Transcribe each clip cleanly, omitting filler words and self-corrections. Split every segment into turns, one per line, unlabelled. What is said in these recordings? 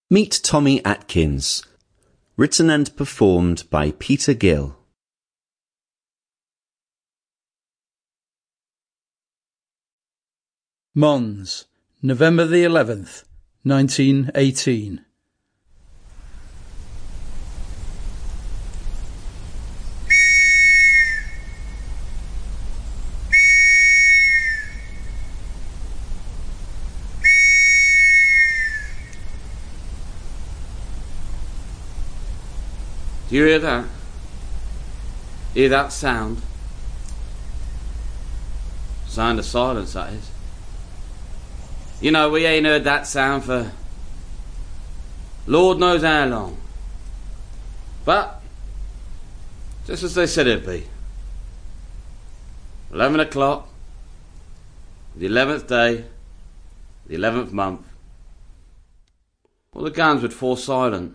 Meet Tommy Atkins. Written and performed by Peter Gill.
Mons, November the 11th, 1918.
Do you hear that? Hear that sound? Sound of silence, that is. You know, we ain't heard that sound for Lord knows how long. But, just as they said it'd be. 11 o'clock, the 11th day, the 11th month. Well, the guns would fall silent.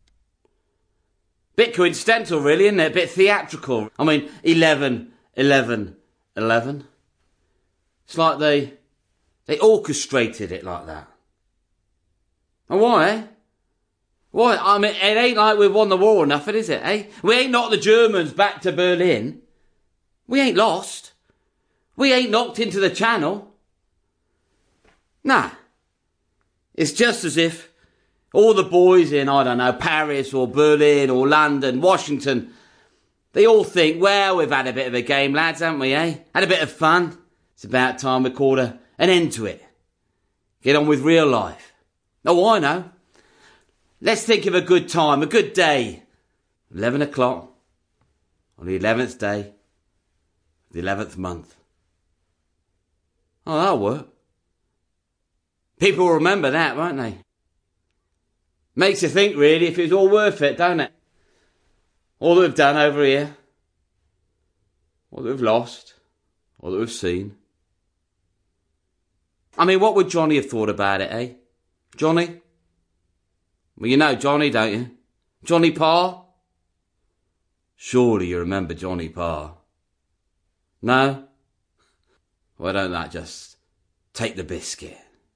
Bit coincidental, really, isn't it? A bit theatrical. I mean, 11, 11, 11. It's like they orchestrated it like that. And why, eh? Why? I mean, it ain't like we've won the war or nothing, is it, eh? We ain't knocked the Germans back to Berlin. We ain't lost. We ain't knocked into the Channel. Nah. It's just as if all the boys in, I don't know, Paris or Berlin or London, Washington, they all think, well, we've had a bit of a game, lads, haven't we, eh? Had a bit of fun. It's about time we called an end to it. Get on with real life. Oh, I know. Let's think of a good time, a good day. 11 o'clock on the 11th day, the 11th month. Oh, that'll work. People will remember that, won't they? Makes you think, really, if it was all worth it, don't it? All that we've done over here. All that we've lost. All that we've seen. I mean, what would Johnny have thought about it, eh? Johnny? Well, you know Johnny, don't you? Johnny Parr? Surely you remember Johnny Parr. No? Why don't that just take the biscuit?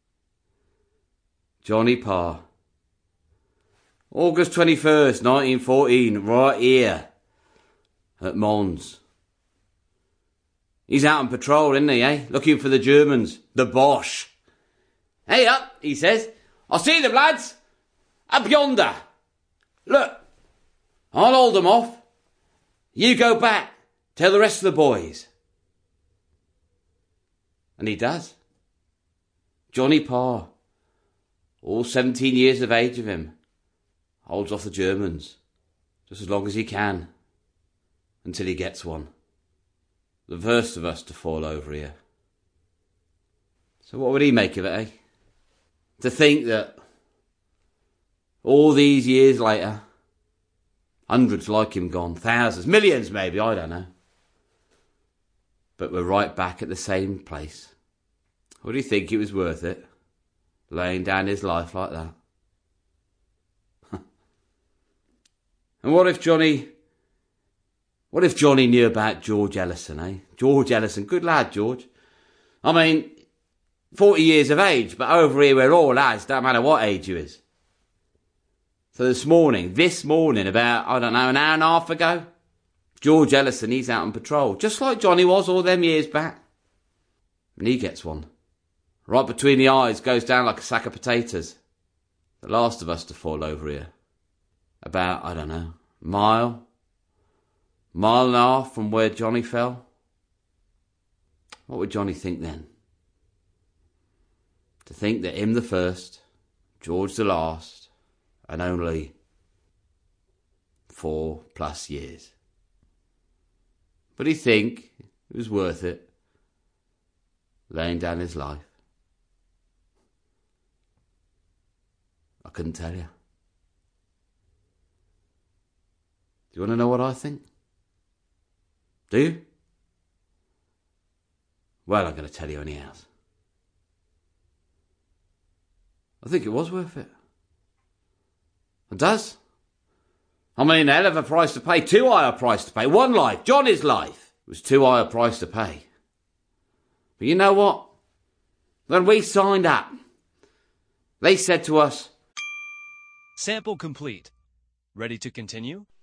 Johnny Parr. August 21st, 1914, right here at Mons. He's out on patrol, isn't he, eh? Looking for the Germans, the Boche. Hey up, he says. I see them, lads. Up yonder. Look, I'll hold them off. You go back, tell the rest of the boys. And he does. Johnny Parr, all 17 years of age of him, holds off the Germans just as long as he can until he gets one. The first of us to fall over here. So what would he make of it, eh? To think that all these years later, hundreds like him gone, thousands, millions maybe, I don't know. But we're right back at the same place. Would he think it was worth it? Laying down his life like that? And what if Johnny knew about George Ellison, eh? George Ellison, good lad, George. I mean, 40 years of age, but over here we're all lads, don't matter what age you is. So this morning, about, I don't know, an hour and a half ago, George Ellison, he's out on patrol, just like Johnny was all them years back. And he gets one. Right between the eyes, goes down like a sack of potatoes. The last of us to fall over here. About, I don't know, mile and a half from where Johnny fell. What would Johnny think then? To think that him the first, George the last, and only 4+ years. But he'd think it was worth it, laying down his life. I couldn't tell you. Do you want to know what I think? Do you? Well, I'm going to tell you anyhow. I think it was worth it. It does. I mean, a hell of a price to pay. Too high a price to pay. One life, Johnny's life, was too high a price to pay. But you know what? When we signed up, they said to us,
Sample complete. Ready to continue?